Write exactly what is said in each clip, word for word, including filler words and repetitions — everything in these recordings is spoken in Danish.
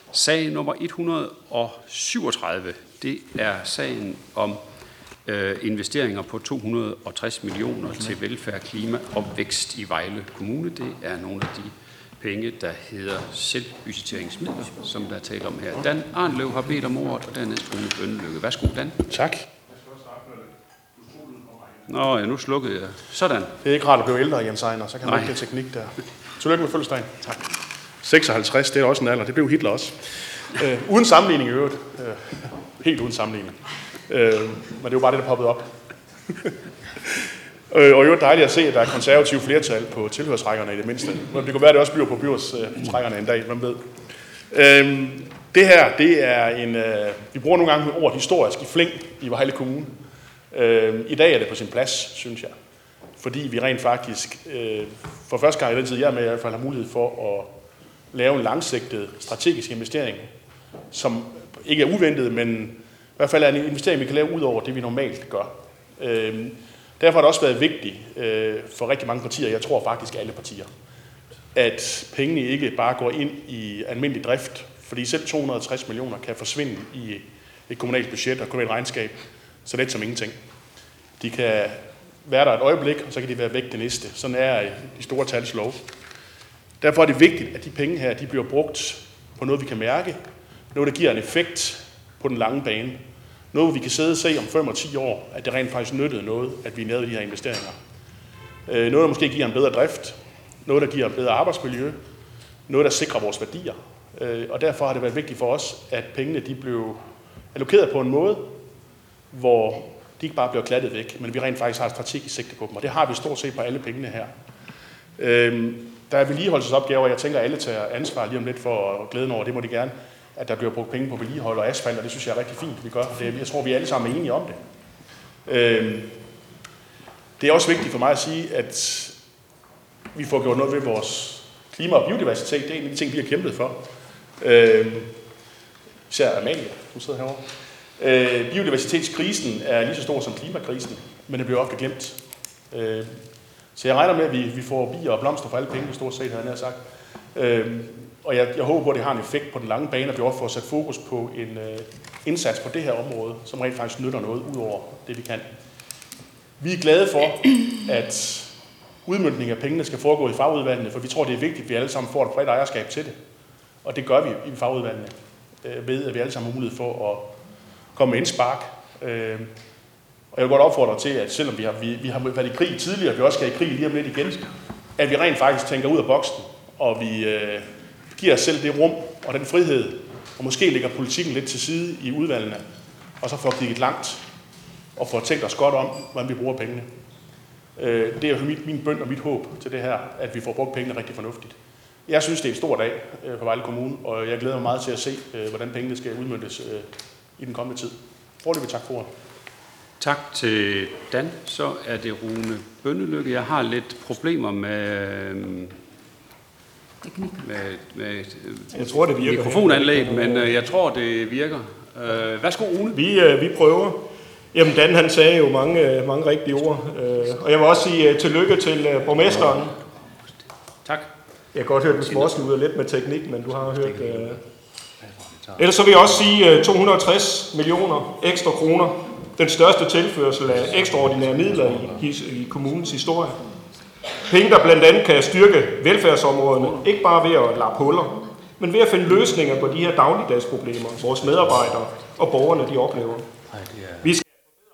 Sag nummer et hundrede og syvogtredive, det er sagen om øh, investeringer på to hundrede og tres millioner til velfærd, klima og vækst i Vejle Kommune. Det er nogle af de penge, der hedder selvbudgetteringsmidler, som der er talt om her. Dan Arnlev har bedt om ordet, og dernæst Rune Bønnelykke. Værsgo, Dan. Tak. Nå, ja, nu slukkede jeg. Sådan. Det er ikke rart at blive ældre, Jens Ejner, så kan man ikke den teknik der. Tillykke med fødselsdagen. Tak. seksoghalvtreds, det er også en alder. Det blev Hitler også. Øh, uden sammenligning i øvrigt. Øh, helt uden sammenligning. Øh, men det er jo bare det, der poppede op. øh, og i øvrigt dejligt at se, at der er konservative flertal på tilhørsrækkerne i det mindste. Men det kunne være, at det også bliver på byrådsrækkerne en dag, hvem ved. Øh, det her, det er en... Øh, vi bruger nogle gange ordet historisk i flæng i Vejle Kommune. Øh, I dag er det på sin plads, synes jeg. Fordi vi rent faktisk, øh, for første gang i den tid, jeg er med, i hvert fald har mulighed for at lave en langsigtet strategisk investering, som ikke er uventet, men i hvert fald er en investering, vi kan lave ud over det, vi normalt gør. Øh, derfor har det også været vigtigt øh, for rigtig mange partier, jeg tror faktisk alle partier, at pengene ikke bare går ind i almindelig drift, fordi selv to hundrede og tres millioner kan forsvinde i et kommunalt budget og kommunalt regnskab, så let som ingenting. De kan være der et øjeblik, og så kan de være væk det næste. Sådan er de store tals lov. Derfor er det vigtigt, at de penge her, de bliver brugt på noget, vi kan mærke. Noget, der giver en effekt på den lange bane. Noget, vi kan sidde og se om fem og ti år, at det rent faktisk nyttede noget, at vi lavede de her investeringer. Noget, der måske giver en bedre drift. Noget, der giver en bedre arbejdsmiljø. Noget, der sikrer vores værdier. Og derfor har det været vigtigt for os, at pengene de blev allokeret på en måde, hvor de ikke bare bliver klattet væk, men vi rent faktisk har et strategisk sigte på dem, og det har vi stort set på alle pengene her. Øhm, der er vedligeholdelsesopgaver, og jeg tænker, at alle tager ansvar lige om lidt for at glæde over, det må de gerne, at der bliver brugt penge på vedligehold og asfalt, og det synes jeg er rigtig fint, vi gør. Det, jeg tror, vi alle sammen er enige om det. Øhm, det er også vigtigt for mig at sige, at vi får gjort noget ved vores klima og biodiversitet. Det er en af de ting, vi har kæmpet for. Øhm, især Amalie, du sidder herovre. Øh, biodiversitetskrisen er lige så stor som klimakrisen, men det bliver ofte glemt. Øh, så jeg regner med, at vi, vi får bier og blomster for alle pengene, stort set, har jeg sagt. Øh, og jeg, jeg håber på, at det har en effekt på den lange bane, at vi også får sat fokus på en øh, indsats på det her område, som rent faktisk nytter noget ud over det, vi kan. Vi er glade for, at udmøntning af pengene skal foregå i fagudvalgene, for vi tror, det er vigtigt, at vi alle sammen får et bredt ejerskab til det. Og det gør vi i fagudvalgene, øh, ved at vi alle sammen har mulighed for at komme med indspark. Øh, og jeg vil godt opfordre til, at selvom vi har, vi, vi har været i krig tidligere, og vi også skal i krig lige om lidt igen, at vi rent faktisk tænker ud af boksen, og vi øh, giver os selv det rum og den frihed, og måske lægger politikken lidt til side i udvalgene, og så får kigget langt, og får tænkt os godt om, hvordan vi bruger pengene. Øh, det er min, min bøn og mit håb til det her, at vi får brugt pengene rigtig fornuftigt. Jeg synes, det er en stor dag øh, på Vejle Kommune, og jeg glæder mig meget til at se, øh, hvordan pengene skal udmøntes øh, i den kommende tid. Foreløbig tak for ordet. Tak til Dan. Så er det Rune Bønnelykke. Jeg har lidt problemer med, med, med jeg tror, det virker mikrofonanlæg, men jeg tror, det virker. Værsgo, Rune. Vi, vi prøver. Jamen, Dan han sagde jo mange, mange rigtige ord. Og jeg vil også sige tillykke til borgmesteren. Tak. Jeg kan godt høre, at du småsluder lidt med teknik, men du har hørt... Ellers så vil jeg også sige to hundrede og tres millioner ekstra kroner. Den største tilførsel af ekstraordinære midler i, i kommunens historie. Penge, der blandt andet kan styrke velfærdsområderne, ikke bare ved at lappe huller, men ved at finde løsninger på de her dagligdagsproblemer, vores medarbejdere og borgerne de oplever. Vi skal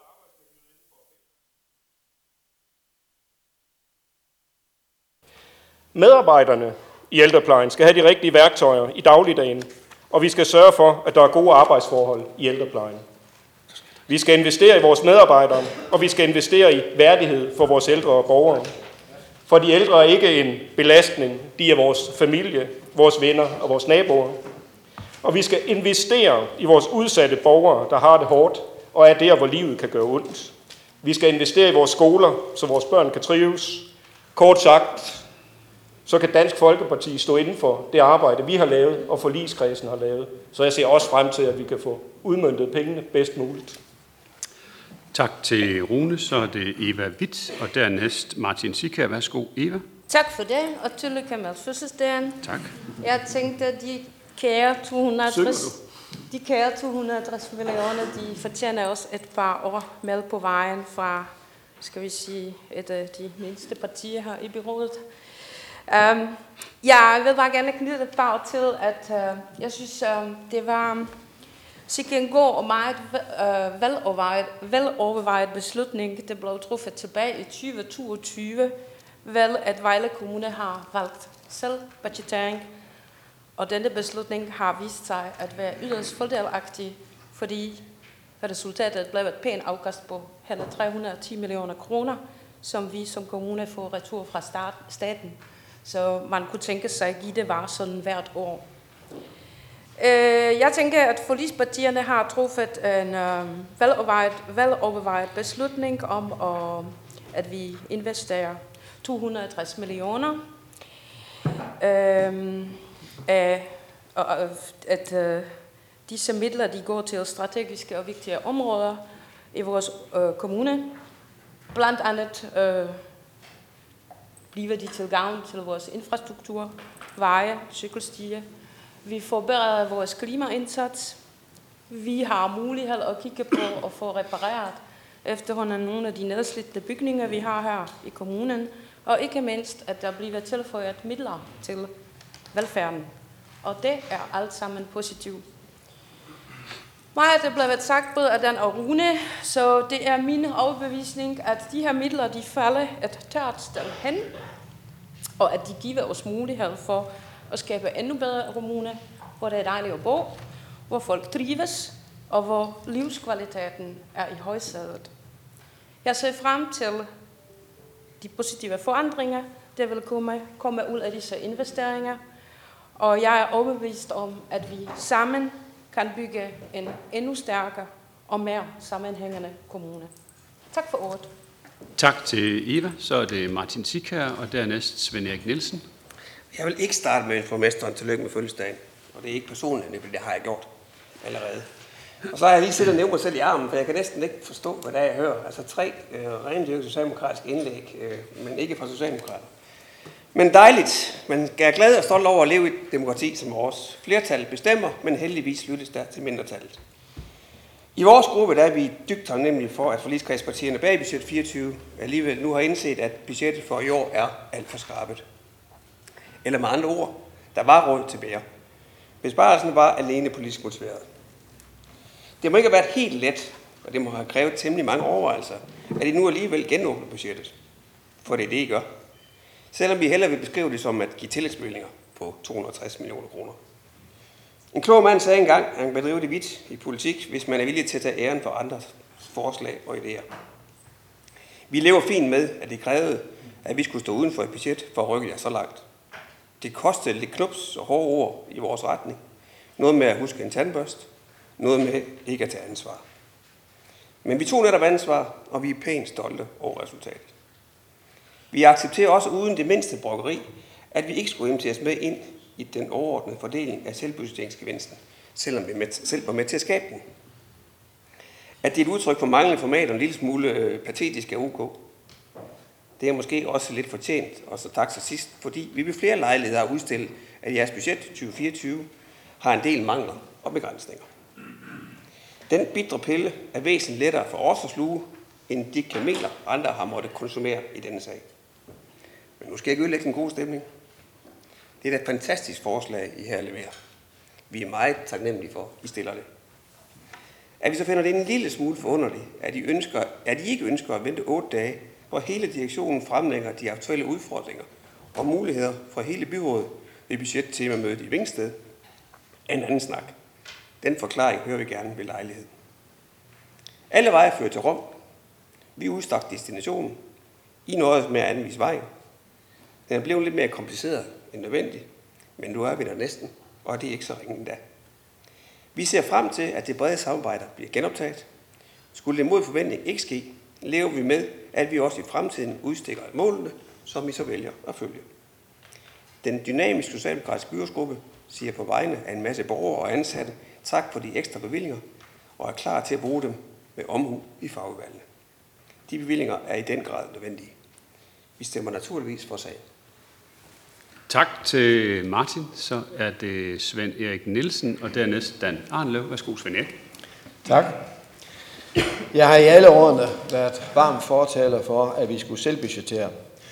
Medarbejderne i ældreplejen skal have de rigtige værktøjer i dagligdagen, og vi skal sørge for, at der er gode arbejdsforhold i ældreplejen. Vi skal investere i vores medarbejdere, og vi skal investere i værdighed for vores ældre og borgere. For de ældre er ikke en belastning, de er vores familie, vores venner og vores naboer. Og vi skal investere i vores udsatte borgere, der har det hårdt, og er der, hvor livet kan gøre ondt. Vi skal investere i vores skoler, så vores børn kan trives. Kort sagt, så kan Dansk Folkeparti stå inden for det arbejde, vi har lavet, og forligskredsen har lavet. Så jeg ser også frem til, at vi kan få udmøntet pengene bedst muligt. Tak til Rune, så er det Eva Witt, og dernæst Martin Sikær. Værsgo, Eva. Tak for det, og tillykke med fødselsdagen. Tak. Jeg tænkte, at de kære to hundrede og tres, de kære to hundrede og tres millioner, de fortjener også et par år med på vejen fra, skal vi sige, et af de mindste partier her i byrådet. Um, jeg vil bare gerne knytte et par år til, at uh, jeg synes, uh, det var sikkert en god og meget uh, velovervejet, velovervejet beslutning, der blev truffet tilbage i tyve toogtyve, vel at Vejle Kommune har valgt selv budgettering, og denne beslutning har vist sig at være yderst fordelagtig, fordi resultatet blev et pænt afkast på hele tre hundrede og ti millioner kroner, som vi som kommune får retur fra start, staten. Så man kunne tænke sig at give det var sådan hvert år. Jeg tænker, at forligspartierne har truffet en velovervejet, velovervejet beslutning om, at vi investerer to hundrede og tres millioner. Og at disse midler de går til strategiske og vigtige områder i vores kommune. Blandt andet bliver de til gavn til vores infrastruktur, veje, cykelstier. Vi forbedrer vores klimaindsats. Vi har mulighed at kigge på og få repareret efterhånden nogle af de nedslidte bygninger, vi har her i kommunen. Og ikke mindst, at der bliver tilføjet midler til velfærden. Og det er alt sammen positivt. Meget er blevet sagt både af Dan og Rune, så det er min overbevisning, at de her midler de falder et tørt sted hen, og at de giver os mulighed for at skabe endnu bedre kommune, hvor det er dejligt at bo, hvor folk trives, og hvor livskvaliteten er i højsædet. Jeg ser frem til de positive forandringer, der vil komme, komme ud af disse investeringer, og jeg er overbevist om, at vi sammen kan bygge en endnu stærkere og mere sammenhængende kommune. Tak for ordet. Tak til Eva. Så er det Martin Sikher, og dernæst Svend Erik Nielsen. Jeg vil ikke starte med borgmesteren tillykke med fødselsdagen, og det er ikke personligt, det har jeg gjort allerede. Og så har jeg lige siddet og nævnt mig selv i armen, for jeg kan næsten ikke forstå, hvad det er, jeg hører. Altså tre øh, rendyrkede socialdemokratiske indlæg, øh, men ikke fra socialdemokrater. Men dejligt. Man er glad og stolt over at leve i et demokrati som vores. Flertallet bestemmer, men heldigvis lyttes der til mindretallet. I vores gruppe der er vi dybt taknemmelige for, at forligskredspartierne bag budget fireogtyve alligevel nu har indset, at budgettet for i år er alt for skrabet. Eller med andre ord, der var råd til mere. Besparelsen var alene politisk motiveret. Det må ikke have været helt let, og det må have krævet temmelig mange overvejelser, at I nu alligevel genåbner budgettet. For det er det, I gør. Selvom vi hellere vil beskrive det som at give tillægsbevillinger på to hundrede og tres millioner kroner. En klog mand sagde engang, at han kan bedrive det vidt i politik, hvis man er villig til at tage æren for andres forslag og idéer. Vi lever fint med, at det krævede, at vi skulle stå uden for et budget for at rykke jer så langt. Det kostede lidt knups og hårde ord i vores retning. Noget med at huske en tandbørst, noget med ikke at tage ansvar. Men vi tog netop ansvar, og vi er pænt stolte over resultatet. Vi accepterer også uden det mindste brokkeri, at vi ikke skulle inviteres med ind i den overordnede fordeling af selvbudgetteringsgevinsten, selvom vi med, selv var med til at skabe den. At det er et udtryk for manglende format og en lille smule øh, patetisk af O K. Det er måske også lidt fortjent, og så tak til sidst, fordi vi ved flere lejligheder har udstillet, at jeres budget tyve fireogtyve har en del mangler og begrænsninger. Den bitre pille er væsentligt lettere for os at sluge, end de kameler, andre har måttet konsumere i denne sag. Men nu skal jeg ikke ødelægge den gode stemning. Det er et fantastisk forslag, I her leverer. Vi er meget taknemmelige for, I stiller det. At vi så finder det en lille smule forunderligt, at I, ønsker, at I ikke ønsker at vente otte dage, hvor hele direktionen fremlægger de aktuelle udfordringer og muligheder fra hele byrådet ved budgettemamødet i Vingsted, en anden snak. Den forklaring hører vi gerne ved lejlighed. Alle veje fører til Rom. Vi udstak destinationen. I nåede med at anvise vejen. Den er blevet lidt mere kompliceret end nødvendigt, men nu er vi der næsten, og det er ikke så ringe endda. Vi ser frem til, at det brede samarbejde bliver genoptaget. Skulle det mod forventning ikke ske, lever vi med, at vi også i fremtiden udstikker målene, som I så vælger at følge. Den dynamiske socialdemokratiske byrådsgruppe siger på vegne af en masse borgere og ansatte tak for de ekstra bevillinger, og er klar til at bruge dem med omhu i fagudvalgene. De bevillinger er i den grad nødvendige. Vi stemmer naturligvis for sagen. Tak til Martin. Så er det Svend Erik Nielsen, og dernæst Dan Arnlev. Værsgo, Svend Erik. Tak. Jeg har i alle årene været varm fortaler for, at vi skulle selvbudgettere.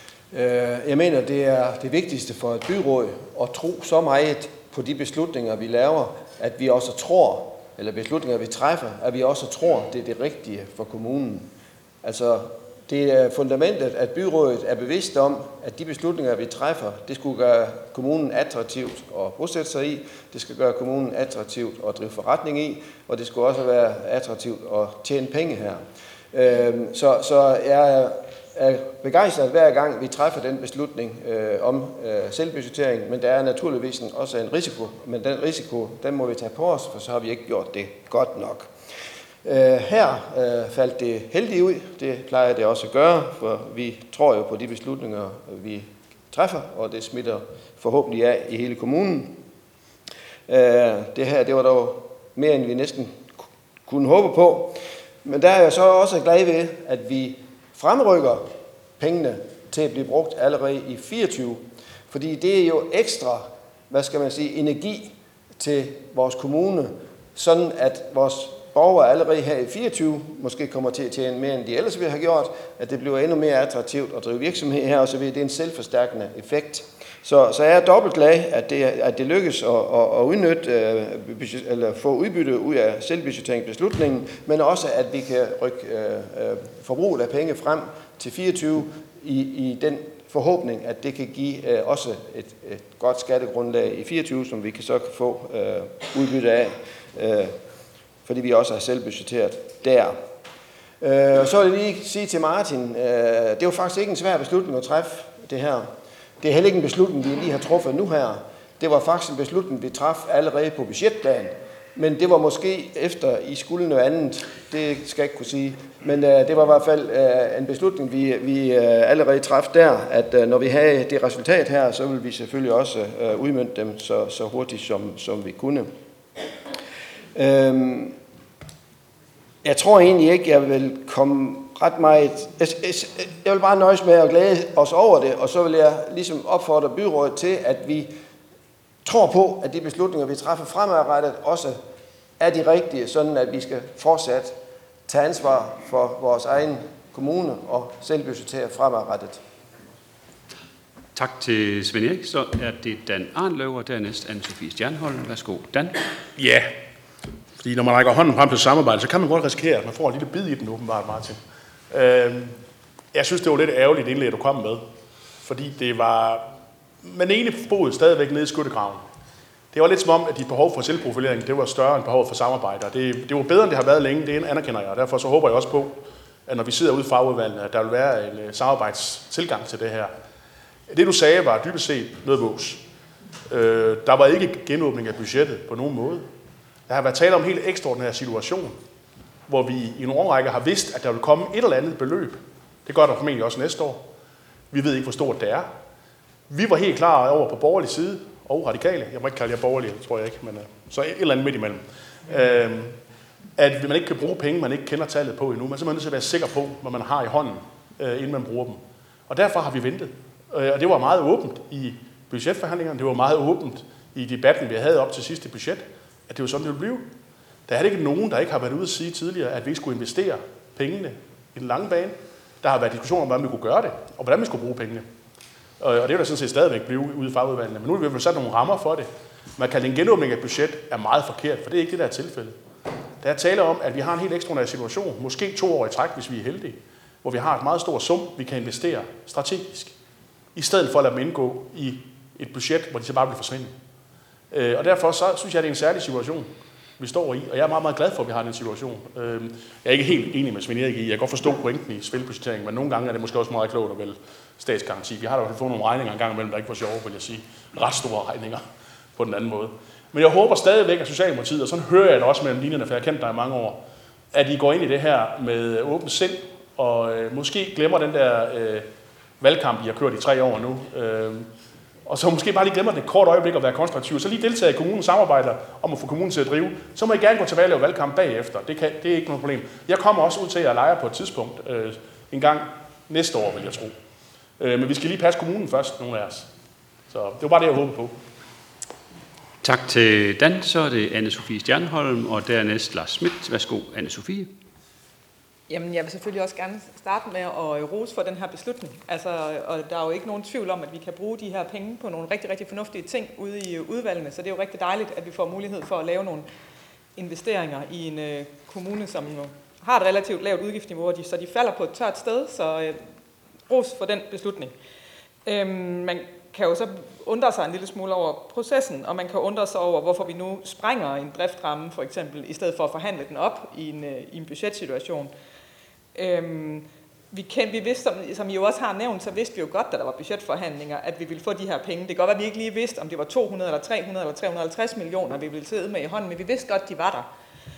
Jeg mener, det er det vigtigste for et byråd at tro så meget på de beslutninger, vi laver, at vi også tror, eller beslutninger, vi træffer, at vi også tror, det er det rigtige for kommunen. Altså, det er fundamentet, at byrådet er bevidst om, at de beslutninger, vi træffer, det skulle gøre kommunen attraktivt at bosætte sig i, det skal gøre kommunen attraktivt at drive forretning i, og det skulle også være attraktivt at tjene penge her. Så, så jeg er begejstret hver gang, vi træffer den beslutning øh, om øh, selvbudgettering, men der er naturligvis også en risiko, men den risiko, den må vi tage på os, for så har vi ikke gjort det godt nok. Øh, her øh, faldt det heldigt ud, det plejer det også at gøre, for vi tror jo på de beslutninger, vi træffer, og det smitter forhåbentlig af i hele kommunen. Øh, det her, det var dog mere, end vi næsten kunne håbe på, men der er jeg så også glad ved, at vi fremrykker pengene til at blive brugt allerede i fireogtyve, fordi det er jo ekstra, hvad skal man sige, energi til vores kommune, sådan at vores borgere allerede her i fireogtyve måske kommer til at tjene mere, end de ellers ville have gjort, at det bliver endnu mere attraktivt at drive virksomhed her, og så vil det en selvforstærkende effekt. Så, så jeg er dobbelt glad, at det, at det lykkes at, at, at udnytte, eller få udbytte ud af selvbudgetteringsbeslutningen, men også at vi kan rykke øh, forbruget af penge frem til fireogtyve i, i den forhåbning, at det kan give øh, også et, et godt skattegrundlag i fireogtyve, som vi kan så kan få øh, udbytte af, øh, fordi vi også har selvbudgetteret der. Øh, så vil jeg lige sige til Martin, øh, det var faktisk ikke en svær beslutning at træffe det her. Det er heller ikke en beslutning, vi lige har truffet nu her. Det var faktisk en beslutning, vi traf allerede på budgetplan. Men det var måske efter, I skulle noget andet. Det skal jeg ikke kunne sige. Men uh, det var i hvert fald uh, en beslutning, vi, vi uh, allerede traf der, at uh, når vi havde det resultat her, så ville vi selvfølgelig også uh, udmønte dem så, så hurtigt, som, som vi kunne. Uh, jeg tror egentlig ikke, jeg vil komme ret meget. Jeg vil bare nøjes med at glæde os over det, og så vil jeg ligesom opfordre byrådet til, at vi tror på, at de beslutninger, vi træffer fremadrettet, også er de rigtige, sådan at vi skal fortsat tage ansvar for vores egen kommune og selvbudgettere fremadrettet. Tak til Svend Erik. Så er det Dan Arnlev, og dernæst Anne-Sophie Stjernholm. Værsgo, Dan. Ja, fordi når man rækker hånden frem til samarbejde, så kan man godt risikere, at man får en lille bid i den åbenbart, Martin. Jeg synes, det var lidt ærgerligt indlæg, du kom med, fordi det var med den ene fod stadigvæk nede i skyttegraven. Det var lidt som om, at de behov for selvprofilering, det var større end behovet for samarbejde. Det, det var bedre, end det har været længe, det anerkender jeg, og derfor så håber jeg også på, at når vi sidder ude i fagudvalgene, at der vil være en samarbejdstilgang til det her. Det du sagde var dybest set noget vås. Der var ikke genåbning af budgettet på nogen måde. Der har været tale om en helt ekstraordinær situation, hvor vi i nogle årrækker har vidst, at der vil komme et eller andet beløb. Det gør der formentlig også næste år. Vi ved ikke, hvor stort det er. Vi var helt klar over på borgerlig side, og radikale, jeg må ikke kalde jer borgerlige, tror jeg ikke, men så et eller andet midt imellem, øh, at man ikke kan bruge penge, man ikke kender tallet på endnu. Man er simpelthen nødt til at være sikker på, hvad man har i hånden, øh, inden man bruger dem. Og derfor har vi ventet. Og det var meget åbent i budgetforhandlingerne, det var meget åbent i debatten, vi havde op til sidste budget, at det var sådan, det ville blive. Der er ikke nogen, der ikke har været ude at sige tidligere, at vi ikke skulle investere pengene i den lange bane. Der har været diskussioner om, hvordan vi kunne gøre det, og hvordan vi skulle bruge pengene. Og det vil der sådan set stadigvæk blive ude i fagudvalgene. Men nu har vi sat nogle rammer for det. Man kan en genåbning af budget er meget forkert, for det er ikke det, der er tilfældet. Der er tale om, at vi har en helt ekstraordinær situation, måske to år i træk, hvis vi er heldige, hvor vi har et meget stort sum, vi kan investere strategisk, i stedet for at lade dem indgå i et budget, hvor de så bare bliver forsvinde. Og derfor så synes jeg, det er en særlig situation, vi står i, og jeg er meget, meget glad for, at vi har den situation. Jeg er ikke helt enig med Svend Erik i, jeg kan godt forstå pointen i selvbudgettering, men nogle gange er det måske også meget klogt at vælge statsgaranti. Vi har da fået nogle regninger en gang imellem, der ikke var sjove, vil jeg sige. Ret store regninger på den anden måde. Men jeg håber stadigvæk, at Socialdemokratiet, og sådan hører jeg det også mellem linjerne, for jeg har kendt dig i mange år, at I går ind i det her med åbent sind, og øh, måske glemmer den der øh, valgkamp, I har kørt i tre år nu, øh, og så måske bare lige glemmer det et kort øjeblik at være konstruktiv, så lige deltage i kommunens samarbejder om at få kommunen til at drive, så må I gerne gå tilbage og lave valgkamp bagefter. Det, kan, det er ikke noget problem. Jeg kommer også ud til at lege på et tidspunkt, øh, en gang næste år, vil jeg tro. Øh, men vi skal lige passe kommunen først, nogle af os. Så det var bare det, jeg håbede på. Tak til Dan. Så er det Anne-Sophie Stjernholm, og dernæst Lars Schmidt. Værsgo, Anne-Sophie. Jamen, jeg vil selvfølgelig også gerne starte med at rose for den her beslutning. Altså, og der er jo ikke nogen tvivl om, at vi kan bruge de her penge på nogle rigtig, rigtig fornuftige ting ude i udvalgene, så det er jo rigtig dejligt, at vi får mulighed for at lave nogle investeringer i en øh, kommune, som jo har et relativt lavt udgiftsniveau, og de, så de falder på et tørt sted, så øh, ros for den beslutning. Øhm, man kan jo så undre sig en lille smule over processen, og man kan undre sig over, hvorfor vi nu sprænger en driftramme, for eksempel, i stedet for at forhandle den op i en, øh, i en budgetsituation. Øhm, vi, kendte, vi vidste, som, som I jo også har nævnt, så vidste vi jo godt, da der var budgetforhandlinger, at vi ville få de her penge. Det kan godt være, at vi ikke lige vidste, om det var to hundrede eller tre hundrede eller tre hundrede og halvtreds millioner, vi ville sidde med i hånden, men vi vidste godt, de var der.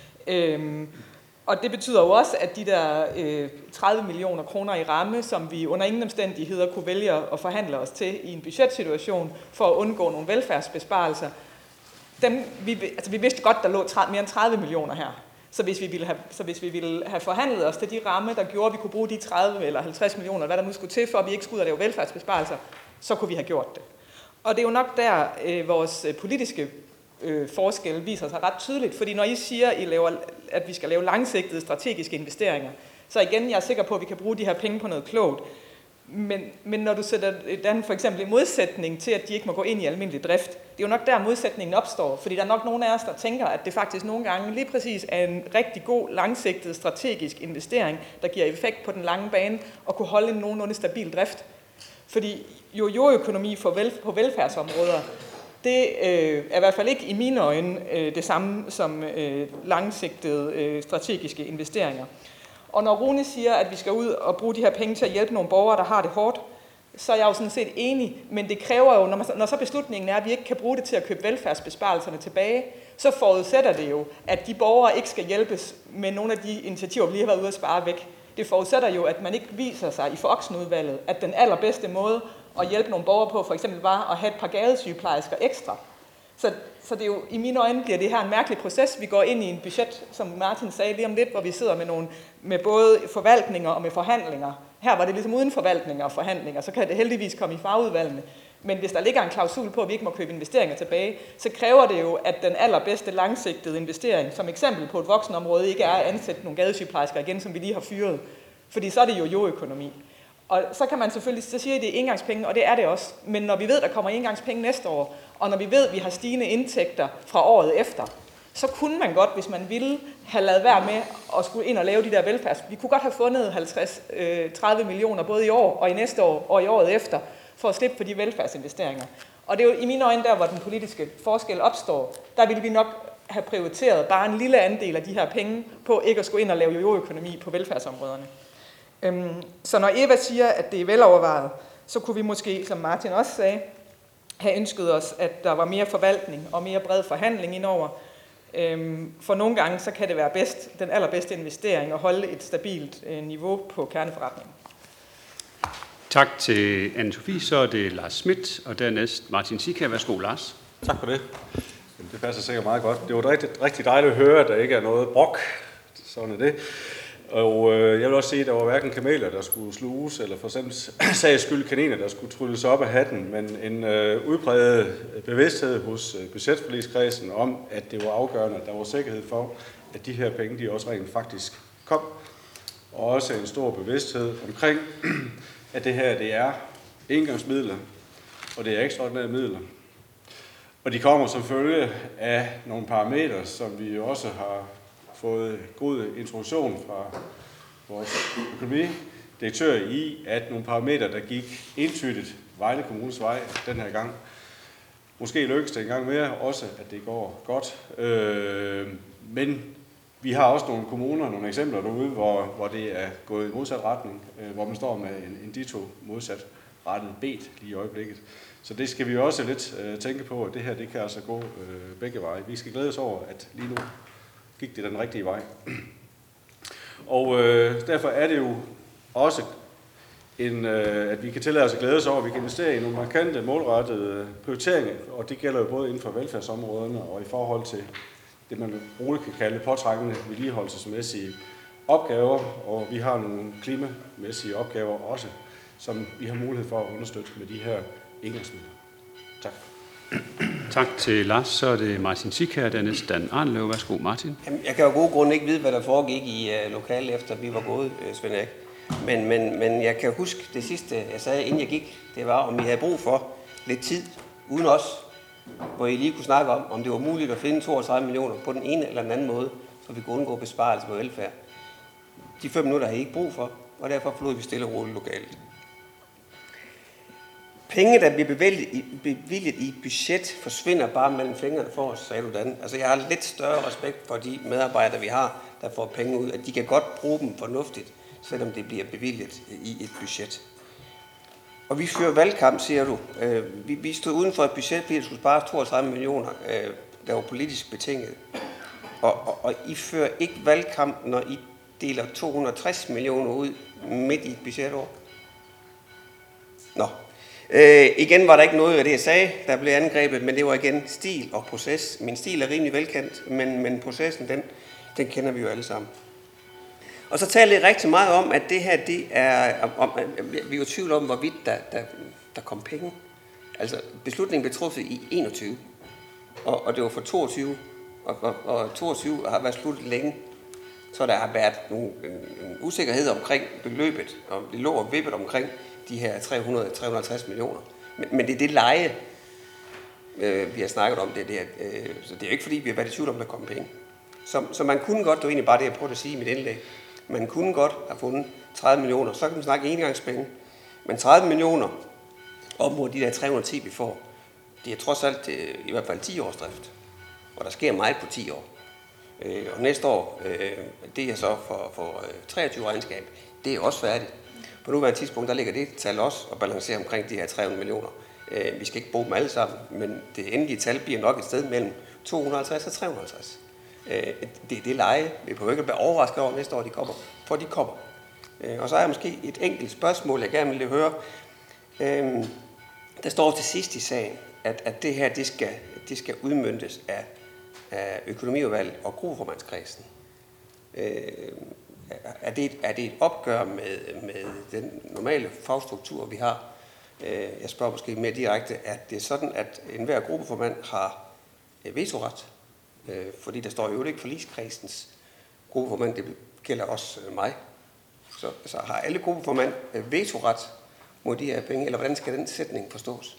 Øhm, og det betyder jo også, at de der øh, tredive millioner kroner i ramme, som vi under ingen omstændigheder kunne vælge at forhandle os til i en budgetsituation for at undgå nogle velfærdsbesparelser, dem, vi, altså vi vidste godt, der lå mere end tredive millioner her. Så hvis, vi ville have, så hvis vi ville have forhandlet os til de ramme, der gjorde, at vi kunne bruge de tredive eller halvtreds millioner, hvad der nu skulle til, for at vi ikke skulle ud og lave velfærdsbesparelser, så kunne vi have gjort det. Og det er jo nok der, øh, vores politiske øh, forskel viser sig ret tydeligt, fordi når I siger, I laver, at vi skal lave langsigtede strategiske investeringer, så igen, jeg er sikker på, at vi kan bruge de her penge på noget klogt. Men, men når du sætter den for eksempel i modsætning til, at de ikke må gå ind i almindelig drift, det er jo nok der modsætningen opstår, fordi der er nok nogle af os, der tænker, at det faktisk nogle gange lige præcis er en rigtig god, langsigtet, strategisk investering, der giver effekt på den lange bane og kunne holde en nogenlunde stabil drift. Fordi jo jo økonomi for vel, på velfærdsområder, det øh, er i hvert fald ikke i mine øjne øh, det samme som øh, langsigtede øh, strategiske investeringer. Og når Rune siger, at vi skal ud og bruge de her penge til at hjælpe nogle borgere, der har det hårdt, så er jeg jo sådan set enig, men det kræver jo, når, man, når så beslutningen er, at vi ikke kan bruge det til at købe velfærdsbesparelserne tilbage, så forudsætter det jo, at de borgere ikke skal hjælpes med nogle af de initiativer, vi lige har været ude at spare væk. Det forudsætter jo, at man ikke viser sig i Voksenudvalget, at den allerbedste måde at hjælpe nogle borgere på, for eksempel var at have et par gadesygeplejersker ekstra. Så, så det er jo, i mine øjne bliver det her en mærkelig proces. Vi går ind i en budget, som Martin sagde lige om lidt, hvor vi sidder med, nogle, med både forvaltninger og med forhandlinger. Her var det ligesom uden forvaltninger og forhandlinger, så kan det heldigvis komme i fagudvalgene. Men hvis der ligger en klausul på, at vi ikke må købe investeringer tilbage, så kræver det jo, at den allerbedste langsigtede investering, som eksempel på et voksenområde, ikke er at ansætte nogle gadesygeplejersker igen, som vi lige har fyret. Fordi så er det jo jo-økonomi. Og så kan man selvfølgelig, så siger I, det er engangspenge, og det er det også. Men når vi ved, der kommer engangspenge næste år, og når vi ved, at vi har stigende indtægter fra året efter, så kunne man godt, hvis man ville, have lavet være med at skulle ind og lave de der velfærds. Vi kunne godt have fundet halvtreds til tredive millioner både i år og i næste år og i året efter, for at slippe for de velfærdsinvesteringer. Og det er jo i mine øjne der, hvor den politiske forskel opstår. Der ville vi nok have prioriteret bare en lille andel af de her penge på ikke at skulle ind og lave jo-økonomi på velfærdsområderne. Så når Eva siger, at det er velovervejet, så kunne vi måske, som Martin også sagde, have ønsket os, at der var mere forvaltning og mere bred forhandling indover. For nogle gange, så kan det være bedst, den allerbedste investering at holde et stabilt niveau på kerneforretningen. Tak til Anne-Sophie. Så er det Lars Schmidt, og dernæst Martin Sika. Værsgo, Lars. Tak for det. Det passer sikkert meget godt. Det var rigtig, rigtig dejligt at høre, at der ikke er noget brok. Sådan er det. Og øh, jeg vil også sige, at der var hverken kameler, der skulle sluges, eller for eksempel sags skyld kaniner, der skulle trylles op af hatten, men en øh, udpræget bevidsthed hos øh, budgetforligskredsen om, at det var afgørende, at der var sikkerhed for, at de her penge, de også rent faktisk kom. Og også en stor bevidsthed omkring, at det her, det er engangsmidler, og det er ekstraordinære midler. Og de kommer som følge af nogle parametre, som vi også har fået god introduktion fra vores økonomidirektør i, at nogle parametre, der gik entydigt Vejle Kommunes vej den her gang. Måske lykkes det en gang mere, også at det går godt. Øh, men vi har også nogle kommuner, nogle eksempler derude, hvor, hvor det er gået i modsat retning, øh, hvor man står med en, en ditto modsat rettet bet lige i øjeblikket. Så det skal vi også lidt øh, tænke på, at det her det kan altså gå øh, begge veje. Vi skal glæde os over, at lige nu gik det den rigtige vej. Og øh, derfor er det jo også, en, øh, at vi kan tillade os at glæde os over, at vi kan investere i nogle markante, målrettede prioriteringer, og det gælder jo både inden for velfærdsområderne og i forhold til det, man roligt kan kalde påtrækkende vedligeholdelsesmæssige opgaver, og vi har nogle klimamæssige opgaver også, som vi har mulighed for at understøtte med de her engangsmidler. Tak til Lars. Så er det Martin Sik her, dernæst Dan Arnlev. Værsgo, Martin. Jamen, jeg kan jo af gode grunde ikke vide, hvad der foregik i uh, lokalet, efter vi var gået, uh, Svend Erik. Men, men, men jeg kan huske det sidste, jeg sagde, inden jeg gik, det var, om I havde brug for lidt tid uden os, hvor I lige kunne snakke om, om det var muligt at finde toogtredive millioner på den ene eller den anden måde, så vi kunne undgå besparelser på velfærd. De fem minutter har I ikke brug for, og derfor forlod vi stille og roligt lokalet. Penge, der bliver bevilget i, bevilget i budget, forsvinder bare mellem fingrene for os, sagde du, Dan. Altså, jeg har lidt større respekt for de medarbejdere, vi har, der får penge ud, at de kan godt bruge dem fornuftigt, selvom det bliver bevilget i et budget. Og vi fører valgkamp, siger du. Vi, vi stod uden for et budget, fordi der skulle spares toogtredive millioner, der var politisk betinget. Og, og, og I fører ikke valgkamp, når I deler to hundrede og tres millioner ud midt i et budgetår. Nå. Øh, igen var der ikke noget af det, jeg sagde, der blev angrebet, men det var igen stil og proces. Min stil er rimelig velkendt, men, men processen, den, den kender vi jo alle sammen. Og så taler jeg rigtig meget om, at det her, det er, om, vi er jo i tvivl om, hvorvidt der, der, der kom penge. Altså, beslutningen blev truffet i enogtyve, og, og det var for toogtyve, og, og, og toogtyve har været sluttet længe. Så der har været nogle, en, en usikkerhed omkring beløbet, og det lå og vippet omkring de her tre hundrede til tre hundrede og halvtreds millioner. Men, men det er det leje, øh, vi har snakket om. Det, det er, øh, så det er jo ikke fordi, vi har været i tvivl om, der kommer penge. Så, så man kunne godt, det var egentlig bare det, jeg prøvede at sige i mit indlæg, man kunne godt have fundet tredive millioner, så kan man snakke engangspenge. Men tredive millioner op mod de der tre hundrede og ti, vi får, det er trods alt øh, i hvert fald ti års drift. Og der sker meget på ti år. Øh, og næste år, øh, det er så for, for øh, treogtyve regnskab, det er også færdigt. På nuværende tidspunkt, der ligger det tal også og balancerer omkring de her tre hundrede millioner. Øh, vi skal ikke bruge dem alle sammen, men det endelige tal bliver nok et sted mellem to hundrede og halvtreds og tre hundrede og halvtreds. Øh, det er det leje. Vi behøver ikke at være overrasket over næste år, de kommer, for de kommer. Øh, og så er jeg måske et enkelt spørgsmål, jeg gerne vil høre. Øh, der står til sidst i sagen, at, at det her, det skal, det skal udmøntes af, af økonomiudvalget og gruppeformandskredsen. Øh, Er det, er det et opgør med, med den normale fagstruktur, vi har? Jeg spørger måske mere direkte, at det er sådan, at enhver gruppeformand har vetoret, fordi der står jo ikke forligskredsens gruppeformand, det gælder også mig. Så, så har alle gruppeformand vetoret mod de her penge, eller hvordan skal den sætning forstås?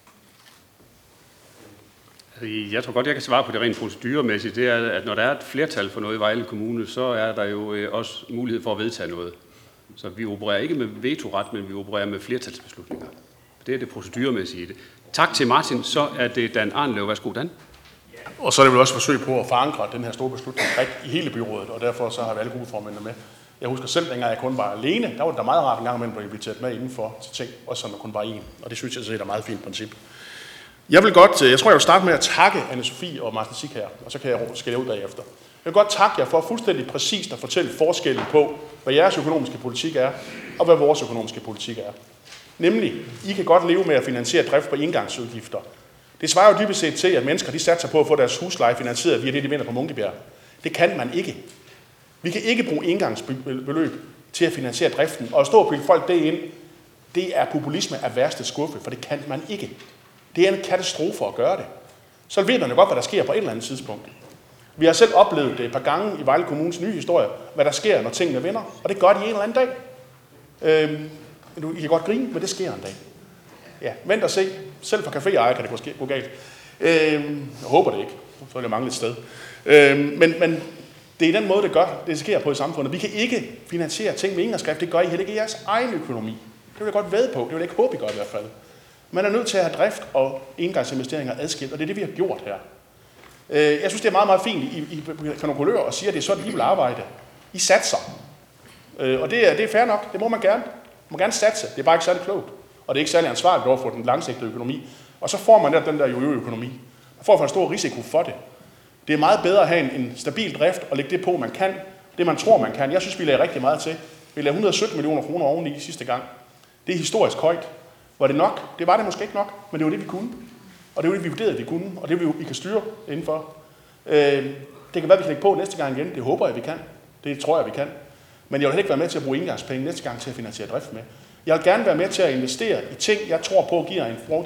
Jeg tror godt, jeg kan svare på det rent proceduremæssigt. Det er, at når der er et flertal for noget i Vejle Kommune, så er der jo også mulighed for at vedtage noget. Så vi opererer ikke med vetoret, men vi opererer med flertalsbeslutninger. Det er det proceduremæssige i det. Tak til Martin. Så er det Dan Arnlev. Værsgo, Dan. Og så er det vel også forsøg på at forankre den her store beslutning i hele byrådet, og derfor så har vi alle gruppeformændene med. Jeg husker selv, dengang jeg kun var alene, der var det da meget rart en gang imellem, at blive inviteret med indenfor til ting, også som man kun var en. Og det synes jeg er et meget fint princip. Jeg vil godt, jeg tror, jeg vil starte med at takke Anne-Sophie og Martin Sik her, og så kan jeg skille ud bagefter. Jeg vil godt takke jer for fuldstændig præcist at fortælle forskellen på, hvad jeres økonomiske politik er, og hvad vores økonomiske politik er. Nemlig, I kan godt leve med at finansiere drift på engangsudgifter. Det svarer jo dybest set til, at mennesker de satser på at få deres husleje finansieret via det, de vinder på Munkebjerg. Det kan man ikke. Vi kan ikke bruge engangsbeløb til at finansiere driften, og at stå og bilde folk det ind, det er populisme af værste skuffe, for det kan man ikke. Det er en katastrofe at gøre det. Så ved man jo godt, hvad der sker på et eller andet tidspunkt. Vi har selv oplevet det et par gange i Vejle Kommunes nye historie, hvad der sker, når tingene vender, og det gør de en eller anden dag. Øhm, I kan godt grine, men det sker en dag. Ja, vent og se. Selv for caféejere kan det gå galt. Øhm, jeg håber det ikke. Så vil jeg mangle et sted. Øhm, men, men det er den måde, det gør. Det sker på i samfundet. Vi kan ikke finansiere ting med engangsskrift. Det gør I heller ikke i jeres egen økonomi. Det vil jeg godt vædde på. Det vil jeg ikke håbe, I gør i hvert fald. Man er nødt til at have drift og engangsinvesteringer adskilt, og det er det, vi har gjort her. Jeg synes, det er meget, meget fint, I, I kan nogle kulører og siger, at det er sådan, I vil arbejde. I satser. Og det er, det er fair nok. Det må man gerne. Man må gerne satse. Det er bare ikke særlig klogt. Og det er ikke særlig ansvarligt over for den langsigtede økonomi. Og så får man der, den der jojo-økonomi. Man får for en stor risiko for det. Det er meget bedre at have en, en stabil drift og lægge det på, man kan. Det, man tror, man kan. Jeg synes, vi lagde rigtig meget til. Vi lavede et hundrede og sytten millioner kroner oveni sidste gang. Det er historisk højt. Var det nok? Det var det måske ikke nok, men det var det, vi kunne. Og det var det, vi vurderede, vi kunne. Og det vi, vi kan styre indenfor. Øh, det kan være, vi kan lægge på næste gang igen. Det håber jeg, vi kan. Det tror jeg, vi kan. Men jeg vil ikke være med til at bruge engangspenge næste gang til at finansiere drift med. Jeg vil gerne være med til at investere i ting, jeg tror på giver en fordel.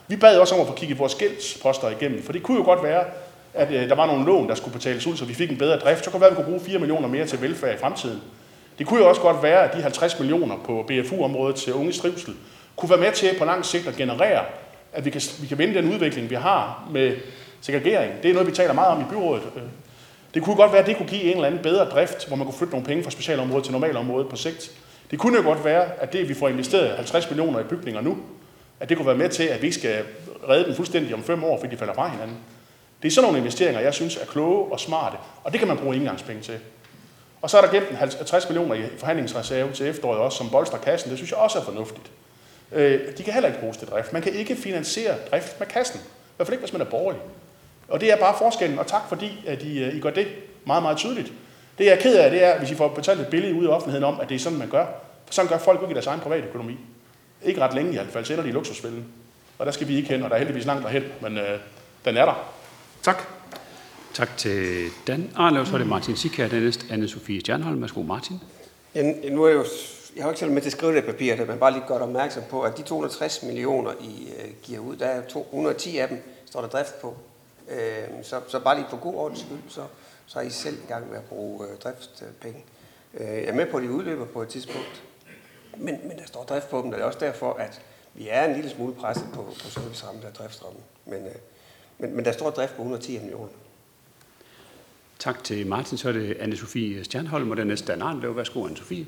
Vi bad også om at få kigget vores gældsposter igennem, for det kunne jo godt være, at øh, der var nogle lån, der skulle betales ud, så vi fik en bedre drift. Så kunne det være, at vi kunne bruge fire millioner mere til velfærd i fremtiden. Det kunne jo også godt være, at de halvtreds millioner på B F U-området til unges trivsel kunne være med til på lang sigt at generere, at vi kan, vi kan vende den udvikling, vi har med segregering. Det er noget, vi taler meget om i byrådet. Det kunne godt være, at det kunne give en eller anden bedre drift, hvor man kunne flytte nogle penge fra specialområdet til normalområdet på sigt. Det kunne jo godt være, at det, at vi får investeret halvtreds millioner i bygninger nu, at det kunne være med til, at vi ikke skal redde den fuldstændig om fem år, fordi de falder fra hinanden. Det er sådan nogle investeringer, jeg synes er kloge og smarte, og det kan man bruge engangspenge til. Og så er der gemt halvtreds millioner i forhandlingsreserve til efteråret også, som bolstrer kassen. Det synes jeg også er fornuftigt. De kan heller ikke bruges til drift. Man kan ikke finansiere drift med kassen. I hvert fald ikke, hvis man er borgerlig. Og det er bare forskellen, og tak fordi, at I, I gør det meget, meget tydeligt. Det jeg er ked af, det er, hvis I får betalt et billede ud i offentligheden om, at det er sådan, man gør. For sådan gør folk ikke i deres egen private økonomi. Ikke ret længe i hvert fald, så ender de i luksusfælden. Og der skal vi ikke hen, og der er heldigvis langt derhen, men øh, den er der. Tak. Tak til Dan Arlev, så er det Martin Sikær, dernæst Anne-Sophie Stjernholm. Værsgo, Martin. Ja, nu er jeg jo, jeg har ikke selv med til at skrive det papir, der, men bare lige godt opmærksom på, at de to hundrede og tres millioner, I uh, giver ud, der er to hundrede og ti af dem, står der drift på. Uh, så, så bare lige for god ordens skyld, så, så er I selv i gang med at bruge uh, driftspenge. Uh, jeg er med på, at de udløber på et tidspunkt, men, men der står drift på dem, og det er også derfor, at vi er en lille smule presset på, på servicerammen af driftsrammen. Men, uh, men, men der står drift på hundrede og ti millioner. Tak til Martin. Så er det Anne-Sophie Stjernholm, og dernæst Dan Arlev. Værsgo, Anne-Sophie.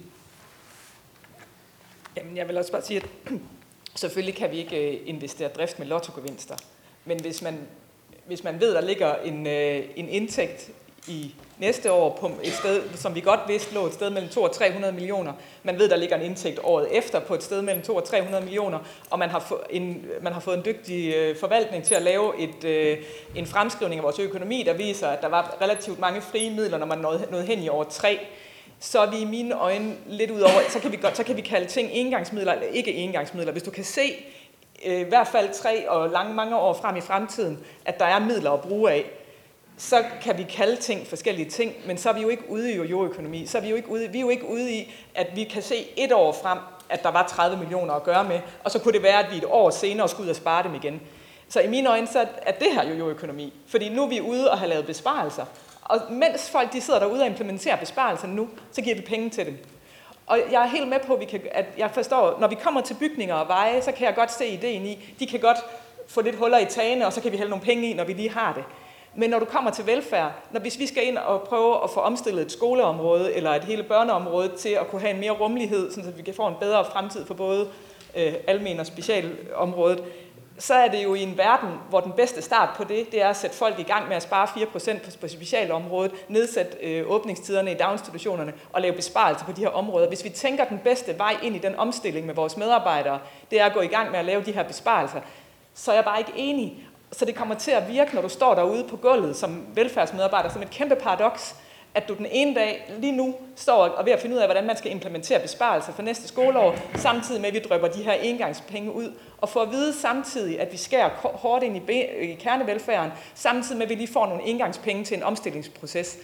Jamen, jeg vil også bare sige, at selvfølgelig kan vi ikke investere drift med lottogevinster. Men hvis man, hvis man ved, at der ligger en, en indtægt i næste år på et sted, som vi godt vidste lå et sted mellem to hundrede og tre hundrede millioner, man ved, der ligger en indtægt året efter på et sted mellem to hundrede og tre hundrede millioner, og man har, få en, man har fået en dygtig forvaltning til at lave et, en fremskrivning af vores økonomi, der viser, at der var relativt mange frie midler, når man nåede, nåede hen i år tre, så er vi i mine øjne lidt ud over, så kan vi, godt, så kan vi kalde ting engangsmidler, eller ikke engangsmidler. Hvis du kan se øh, i hvert fald tre og lange mange år frem i fremtiden, at der er midler at bruge af, så kan vi kalde ting forskellige ting, men så er vi jo ikke ude i jojo-økonomi. Så er vi jo ikke ude, vi er jo ikke ude i, at vi kan se et år frem, at der var tredive millioner at gøre med, og så kunne det være, at vi et år senere skulle ud og spare dem igen. Så i mine øjne, så er det her jojo-økonomi, fordi nu er vi ude og har lavet besparelser, og mens folk de sidder derude og implementerer besparelserne nu, så giver vi penge til dem. Og jeg er helt med på, at, vi kan, at jeg forstår, når vi kommer til bygninger og veje, så kan jeg godt se ideen i, de kan godt få lidt huller i tagene, og så kan vi hælde nogle penge i, når vi lige har det. Men når du kommer til velfærd, når hvis vi skal ind og prøve at få omstillet et skoleområde eller et hele børneområde til at kunne have en mere rummelighed, så vi kan få en bedre fremtid for både øh, almen- og specialområdet, så er det jo i en verden, hvor den bedste start på det, det er at sætte folk i gang med at spare fire procent på specialområdet, nedsætte øh, åbningstiderne i daginstitutionerne og lave besparelser på de her områder. Hvis vi tænker, den bedste vej ind i den omstilling med vores medarbejdere, det er at gå i gang med at lave de her besparelser, så er jeg bare ikke enig. Så det kommer til at virke, når du står derude på gulvet som velfærdsmedarbejder, som et kæmpe paradoks, at du den ene dag lige nu står og er ved at finde ud af, hvordan man skal implementere besparelser for næste skoleår, samtidig med, at vi drøber de her engangspenge ud, og får at vide samtidig, at vi skærer hårdt ind i, i kernevelfærden, samtidig med, at vi lige får nogle engangspenge til en omstillingsproces.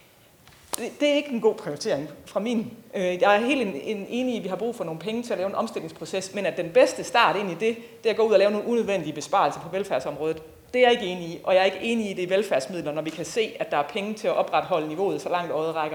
Det, det er ikke en god prioritering fra min. Jeg er helt en, en enig i, at vi har brug for nogle penge til at lave en omstillingsproces, men at den bedste start ind i det, det er at gå ud og lave nogle unødvendige besparelser på velfærdsområdet. Det er jeg ikke enig i, og jeg er ikke enig i det i velfærdsmidler, når vi kan se, at der er penge til at opretholde niveauet, så langt øjet rækker.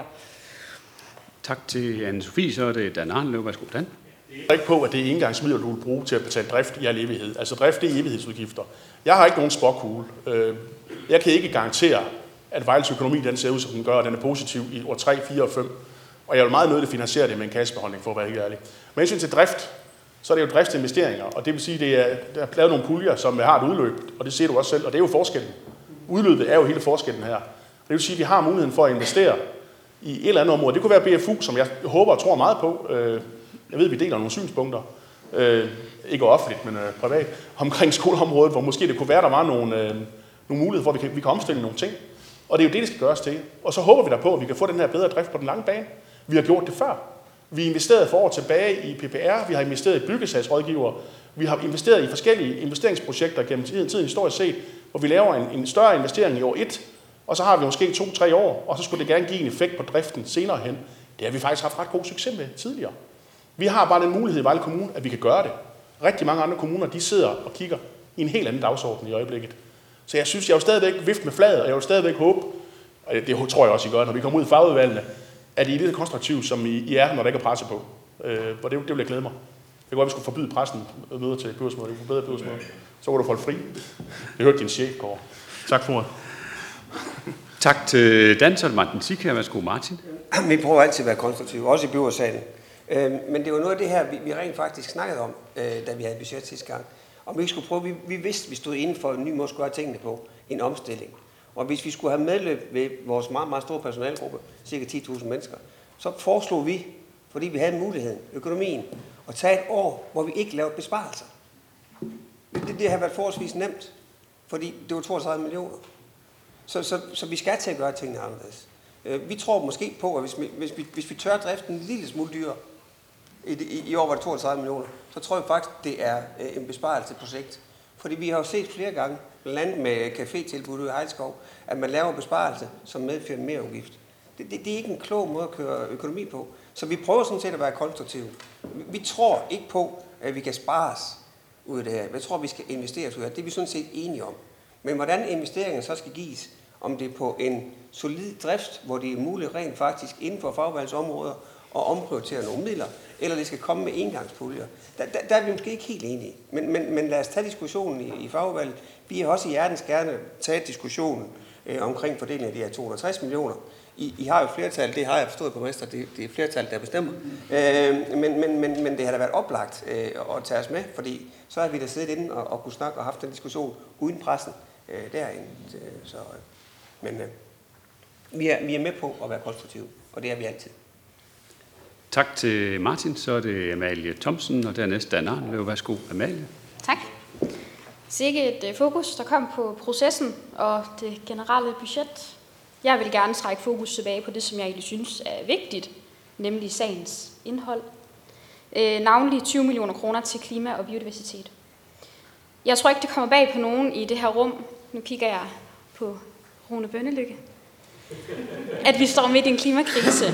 Tak til Anne-Sophie, så er det Dan Arlev. Værsgo, Dan. Jeg er ikke på, at det er engangsmidler, du vil bruge til at betale drift i al evighed. Altså drift, det er evighedsudgifter. Jeg har ikke nogen spåkugle. Jeg kan ikke garantere, at Vejles økonomi den ser ud, som den gør, og den er positiv i år tre, fire og fem. Og jeg vil meget nødigt finansiere det med en kassebeholdning, for at være helt ærlig. Men jeg synes til drift, så er det jo driftsinvesteringer, og det vil sige, at det er, der er lavet nogle puljer, som har et udløb, og det ser du også selv, og det er jo forskellen. Udløbet er jo hele forskellen her. Det vil sige, at vi har muligheden for at investere i et eller andet område. Det kunne være B F U, som jeg håber og tror meget på. Jeg ved, at vi deler nogle synspunkter, ikke offentligt, men privat, omkring skoleområdet, hvor måske det kunne være, der var nogle, nogle muligheder for, at vi kan, vi kan omstille nogle ting. Og det er jo det, det skal gøres til. Og så håber vi der på, at vi kan få den her bedre drift på den lange bane. Vi har gjort det før. Vi har investeret for år tilbage i P P R, vi har investeret i byggesagsrådgiver, vi har investeret i forskellige investeringsprojekter gennem tiden, tiden historisk set, hvor vi laver en, en større investering i år et, og så har vi måske to-tre år, og så skulle det gerne give en effekt på driften senere hen. Det har vi faktisk haft ret god succes med tidligere. Vi har bare den mulighed i Vejle Kommune, at vi kan gøre det. Rigtig mange andre kommuner, de sidder og kigger i en helt anden dagsorden i øjeblikket. Så jeg synes, jeg vil stadigvæk vifte med flaget, og jeg vil stadigvæk håbe, og det tror jeg også, I gør, når vi kommer ud i fagudvalgene, at I er lige så konstruktive, som I, I er, når der ikke er presse på. Øh, og det, det vil jeg glæde mig. Det kan godt, at vi skulle forbyde pressen møder til byrådsmøder. Det kunne bedre byrådsmøder. Så kunne du holde fri. Jeg hørte din chef går. Tak for det. Tak til Dan, så Martin Sikker. Værsgo, Martin. Vi prøver altid at være konstruktive, også i byrådssalen. Men det var noget af det her, vi rent faktisk snakkede om, da vi havde budget sidste gang. Om vi ikke skulle prøve, vi, vi vidste, at vi stod inden for en ny måde at gøre tingene på, en omstilling. Og hvis vi skulle have medløb ved vores meget, meget store personalegruppe, cirka ti tusind mennesker, så foreslog vi, fordi vi havde muligheden, økonomien, at tage et år, hvor vi ikke lavede besparelser. Det, det har været forholdsvis nemt, fordi det var toogtredive millioner. Så, så, så vi skal til at gøre tingene anderledes. Vi tror måske på, at hvis vi, hvis vi, hvis vi tør driften en lille smule dyrere, i, i, i år var det toogtredive millioner, så tror jeg faktisk, det er en besparelsesprojekt. Fordi vi har jo set flere gange, blandt andet med café-tilbud i Hejlskov, at man laver besparelse, som medfører mere udgift. Det, det, det er ikke en klog måde at køre økonomi på. Så vi prøver sådan set at være konstruktive. Vi tror ikke på, at vi kan spares ud af det her. Jeg tror, vi skal investere ud af det. Det er vi sådan set enige om. Men hvordan investeringen så skal gives, om det er på en solid drift, hvor det er muligt rent faktisk inden for fagvalgsområder at omprioritere nogle midler, eller det skal komme med engangspuljer. Der, der, der er vi måske ikke helt enige. Men, men, men lad os tage diskussionen i, i fagvalget. Vi har også i hjertens gerne taget diskussionen øh, omkring fordelingen af de her to hundrede og tres millioner. I, I har jo flertal, det har jeg forstået på mester, det, det er flertal, der bestemmer. Øh, men, men, men, men det har da været oplagt øh, at tage os med, fordi så har vi da siddet inde og, og kunne snakke og haft den diskussion uden pressen øh, derinde. Så, øh, men øh, vi, er, vi er med på at være konstruktive, og det er vi altid. Tak til Martin. Så er det Amalie Thomsen, og dernæst Dan Arnlev. Værsgo, Amalie. Tak. Sikke et fokus, der kom på processen og det generelle budget. Jeg vil gerne trække fokus tilbage på det, som jeg egentlig synes er vigtigt, nemlig sagens indhold. Øh, navnlig tyve millioner kroner til klima og biodiversitet. Jeg tror ikke, det kommer bag på nogen i det her rum. Nu kigger jeg på Rune Bønnelykke. At vi står midt i en klimakrise.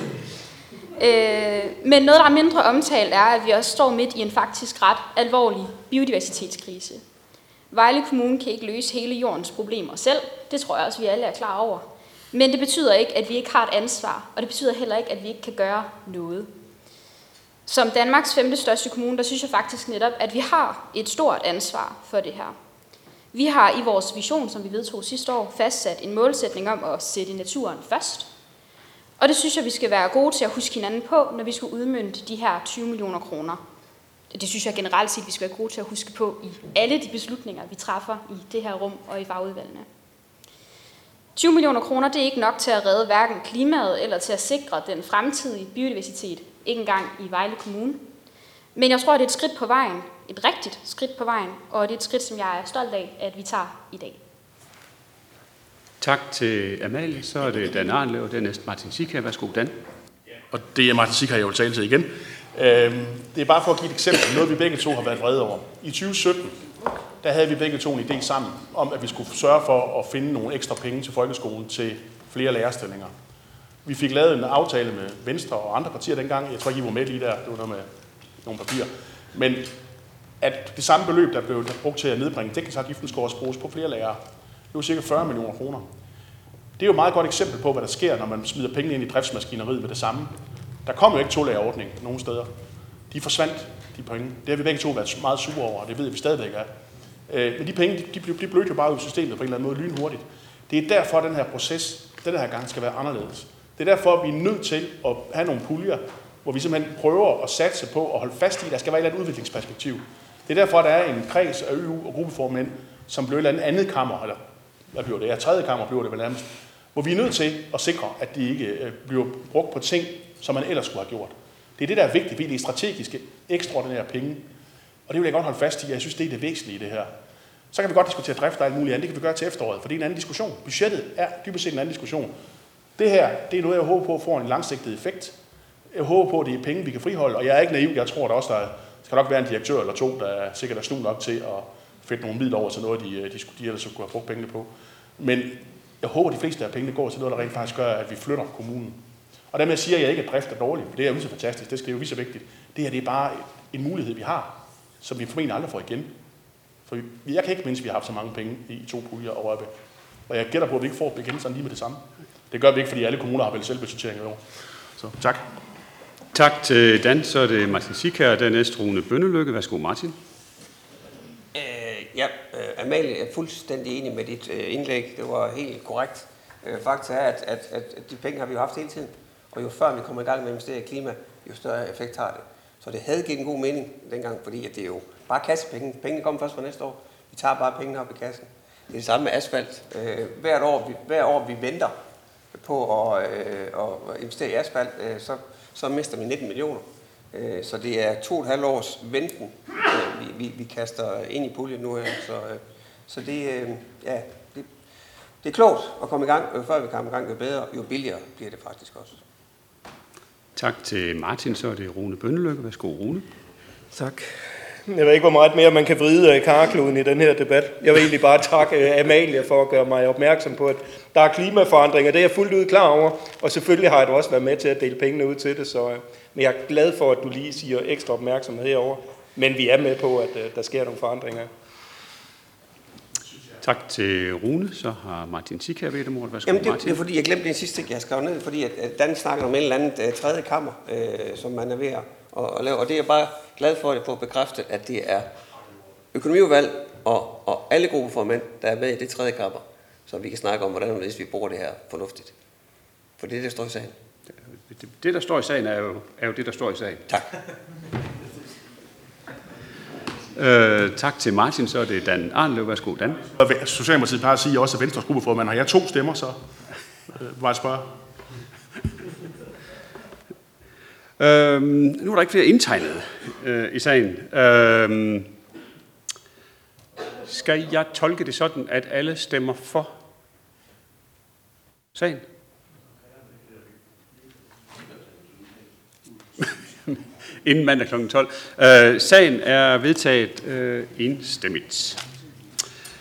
Øh, men noget, der er mindre omtalt, er, at vi også står midt i en faktisk ret alvorlig biodiversitetskrise. Vejle Kommune kan ikke løse hele jordens problemer selv. Det tror jeg også, vi alle er klar over. Men det betyder ikke, at vi ikke har et ansvar, og det betyder heller ikke, at vi ikke kan gøre noget. Som Danmarks femte største kommune, der synes jeg faktisk netop, at vi har et stort ansvar for det her. Vi har i vores vision, som vi vedtog sidste år, fastsat en målsætning om at sætte naturen først. Og det synes jeg, vi skal være gode til at huske hinanden på, når vi skal udmønte de her tyve millioner kroner. Det synes jeg generelt set, vi skal være gode til at huske på i alle de beslutninger, vi træffer i det her rum og i fagudvalgene. tyve millioner kroner, det er ikke nok til at redde hverken klimaet eller til at sikre den fremtidige biodiversitet, ikke engang i Vejle Kommune. Men jeg tror, det er et skridt på vejen, et rigtigt skridt på vejen, og det er et skridt, som jeg er stolt af, at vi tager i dag. Tak til Amalie. Så er det Dan Arnlev, og dernæst Martin Sikker. Værsgo, Dan. Og det er Martin Sikker, jeg vil tale til igen. Det er bare for at give et eksempel, noget vi begge to har været vrede over. I tyve sytten, der havde vi begge to en idé sammen om, at vi skulle sørge for at finde nogle ekstra penge til folkeskolen til flere lærerstillinger. Vi fik lavet en aftale med Venstre og andre partier dengang. Jeg tror ikke, I var med lige der. Det var noget med nogle papirer. Men at det samme beløb, der blev brugt til at nedbringe dækningsafgiften, skulle også bruges på flere lærere. Det var cirka fyrre millioner kroner. Det er jo et meget godt eksempel på, hvad der sker, når man smider penge ind i driftsmaskineriet med det samme. Der kom jo ikke to-lærerordning nogen steder. De forsvandt, de penge. Det har vi begge to været meget sure over, og det ved vi stadigvæk er. Men de penge, de, de blødte jo bare ud i systemet på en eller anden måde lynhurtigt. Det er derfor, at den her proces, den her gang skal være anderledes. Det er derfor, at vi er nødt til at have nogle puljer, hvor vi simpelthen prøver at satse på at holde fast i, at der skal være et eller andet udviklingsperspektiv. Det er derfor, at der er en kreds af Ø U og gruppeformænd, som bliver et eller andet andet kammer, eller hvad bliver det? Ja, tredje kammer bliver det vel nærmest. Hvor vi er nødt til at sikre, at de ikke bliver brugt på ting, som man ellers skulle have gjort. Det er det, der er vigtigt, det er strategiske, ekstraordinære penge. Og det vil jeg godt holde fast i, jeg synes, det er det væsentlige i det her. Så kan vi godt diskutere drift og alt muligt andet, det kan vi gøre til efteråret, for det er en anden diskussion. Budgettet er dybest set en anden diskussion. Det her, det er noget, jeg håber på får en langsigtet effekt. Jeg håber på, at det er penge, vi kan friholde, og jeg er ikke naiv. Jeg tror, at der også der skal nok være en direktør eller to, der er sikkert er snu nok til at fætte nogle midler over til noget, de, de, de ellers kunne have brugt pengene på. Men jeg håber, at de fleste af pengene går til noget, der rent faktisk gør, at vi flytter kommunen. Og dermed siger jeg ikke, at drift er dårligt, for det er jo lige så fantastisk, det skal jo lige så vigtigt. Det her, det er bare en mulighed, vi har, som vi formentlig aldrig får igen. For vi, jeg kan ikke mindst, vi har haft så mange penge i to puljer over det. Og jeg gætter på, at vi ikke får igen sådan lige med det samme. Det gør vi ikke, fordi alle kommuner har vel selvbudgettering i år. Så tak. Tak til Dan. Så er det Martin Sikær, og dernæst Rune Bønnelykke. Værsgo, Martin. Øh, ja, øh, Amalie er fuldstændig enig med dit øh, indlæg. Det var helt korrekt. Øh, fakta er, at, at, at de penge har vi jo haft hele tiden. Og jo før vi kommer i gang med at investere i klima, jo større effekt har det. Så det havde givet en god mening dengang, fordi at det er jo bare kassepenge. Pengene kommer først fra næste år. Vi tager bare pengene op i kassen. Det er det samme med asfalt. Øh, hvert, år, vi, hvert år vi venter på at, øh, at investere i asfalt, øh, så, så mister vi nitten millioner. Øh, så det er to og et halvt års venten, øh, vi, vi, vi kaster ind i puljen nu her. Så, øh, så det, øh, ja, det, det er klogt at komme i gang. Jo før vi kommer i gang, jo bedre, jo billigere bliver det faktisk også. Tak til Martin. Så er det Rune Bønnelykke. Værsgo, Rune. Tak. Jeg ved ikke, hvor meget mere man kan vride af karkloden i den her debat. Jeg vil egentlig bare takke Amalie for at gøre mig opmærksom på, at der er klimaforandringer. Det er jeg fuldt ud klar over, og selvfølgelig har jeg da også været med til at dele pengene ud til det. Så, men jeg er glad for, at du lige siger ekstra opmærksomhed herover. Men vi er med på, at der sker nogle forandringer. Tak til Rune. Så har Martin Sikær bedt om ordet. Værsgo, Jamen, det, Martin. det er fordi, jeg glemte den sidste ting, jeg har skrevet ned, fordi at Dan snakker om en eller anden uh, tredje kammer, uh, som man er ved at, at lave. Og det er jeg bare glad for at få bekræftet, at det er økonomiudvalg og, og alle gruppeformænd, der er med i det tredje kammer, så vi kan snakke om, hvordan hvis vi bruger det her fornuftigt. For det er det, der står i sagen. Det, det der står i sagen, er jo, er jo det, der står i sagen. Tak. Øh, tak til Martin. Så er det Dan Arnlev. Værsgo, Dan. Socialdemokratiet plejer at sige også, at Venstres gruppeformand har jeg to stemmer, så øh, bare spørge. Øhm, nu er der ikke flere indtegnet øh, i sagen. Øhm, skal jeg tolke det sådan, at alle stemmer for sagen? Inden mandag klokken tolv. Øh, sagen er vedtaget øh, enstemmigt.